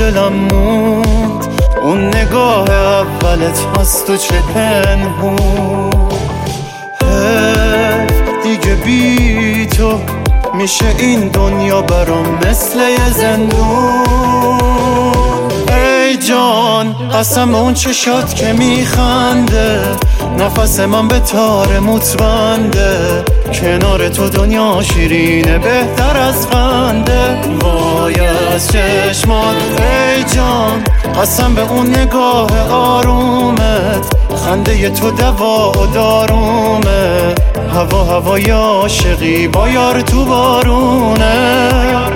دلم موند، اون نگاه اولت هست تو چه پنهون. دیگه بی تو میشه این دنیا برام مثل یه زندون. ای جان قسم اون چشات که میخنده، نفس من به تار موت بنده، کنار تو دنیا شیرینه بهتر از خنده. وای از چشمات ای جان، قسم به اون نگاه آرومت، خنده تو دوا و دارومه. هوا هوای عاشقی با یار تو بارونه.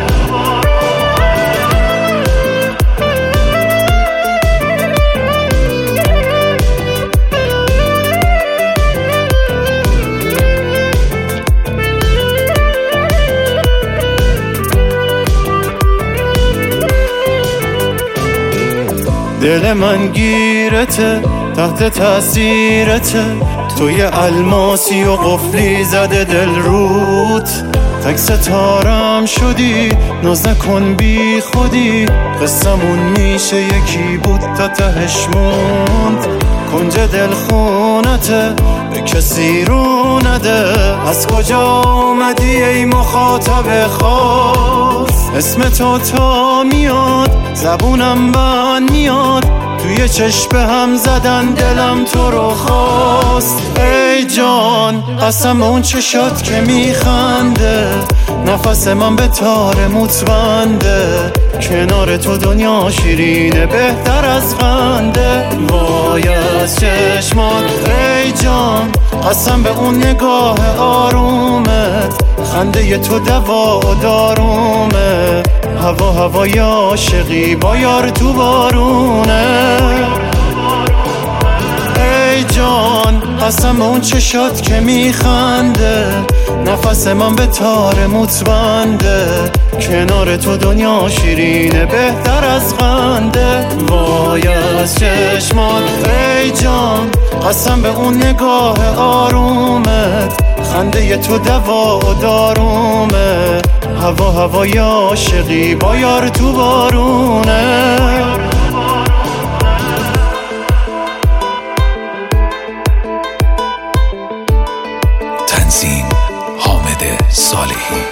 دل من گیرته تحت تاثیرته، توی الماسی و قفلی زده دل روت. تک ستارم شدی ناز نکن بی خودی، قصمون میشه یکی بود تا تهش موند. کنج دل خونته به کسی رو نده، از کجا اومدی ای مخاطب خاص؟ اسم تو تا میاد زبونم بند میاد، توی چشم هم زدن دلم تو رو خواست. ای جان قسم اون چشات که میخنده، نفس من به تار موت بنده، کنار تو دنیا شیرینه بهتر از خنده. وای از چشمات ای جان، قسم به اون نگاه آرومت، خنده تو دوا و دارومه. هوا هوای عاشقی با یار تو بارونه. ای جان قسم اون چشات که میخنده، نفس من به تار موت بنده، کنار تو دنیا شیرینه بهتر از خنده. وای از چشمات ای جان، قسم به اون نگاه آرومت، خنده تو دوا و دارومه. هوا هوای عاشقی با یار تو بارونه. تنظیم حامد صالحی.